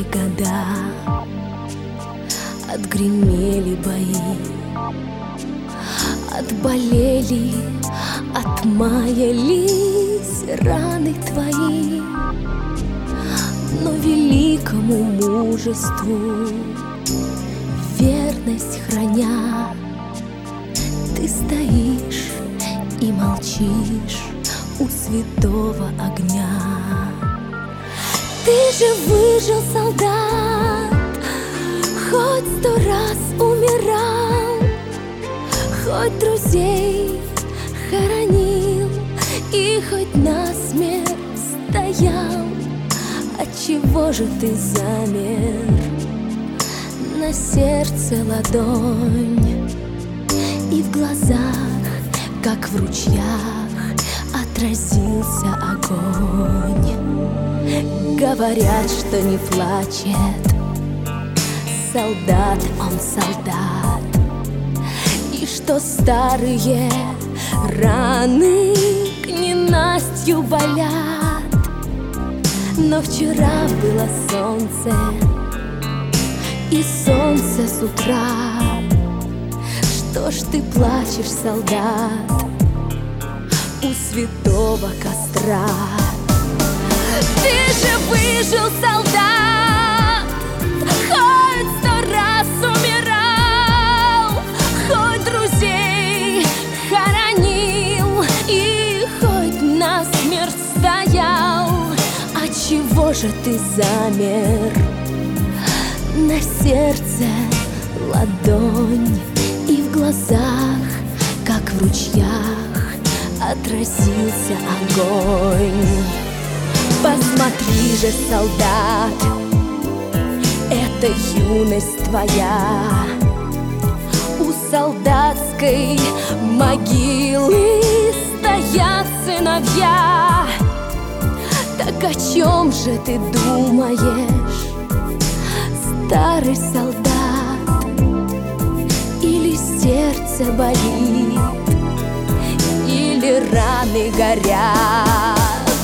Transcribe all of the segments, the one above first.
года, отгремели бои, отболели, отмаялись раны твои. Но великому мужеству верность храня, ты стоишь и молчишь у святого огня. Ты же выжил, солдат, хоть 100 раз умирал, хоть друзей хоронил и хоть насмерть стоял. Отчего же ты замер? На сердце ладонь, и в глазах, как в ручьях, отразился огонь. Говорят, что не плачет солдат, он солдат, и что старые раны к ненастью болят. Но вчера было солнце, и солнце с утра. Что ж ты плачешь, солдат, у святого костра? Ты же выжил, солдат, хоть 100 раз умирал, хоть друзей хоронил и хоть насмерть стоял. Отчего же ты замер? На сердце ладонь, и в глазах, как в ручьях, отразился огонь. Посмотри же, солдат, это юность твоя. У солдатской могилы стоят сыновья. Так о чем же ты думаешь, старый солдат? Или сердце болит, или раны горят?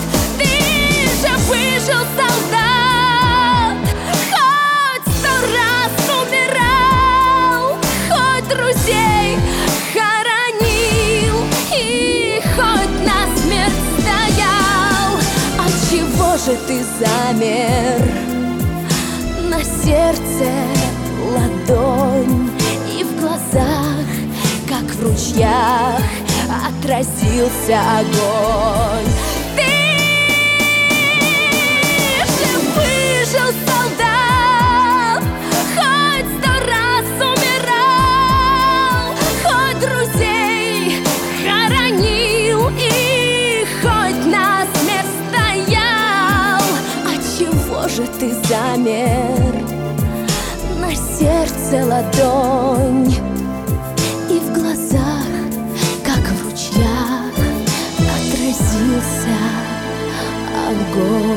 Выжил, солдат, хоть 100 раз умирал, хоть друзей хоронил и хоть насмерть стоял. Отчего же ты замер? На сердце ладонь, и в глазах, как в ручьях, отразился огонь. Солдат, хоть 100 раз умирал, хоть друзей хоронил и хоть насмерть стоял. Отчего же ты замер? На сердце ладонь, и в глазах, как в ручьях, отразился огонь.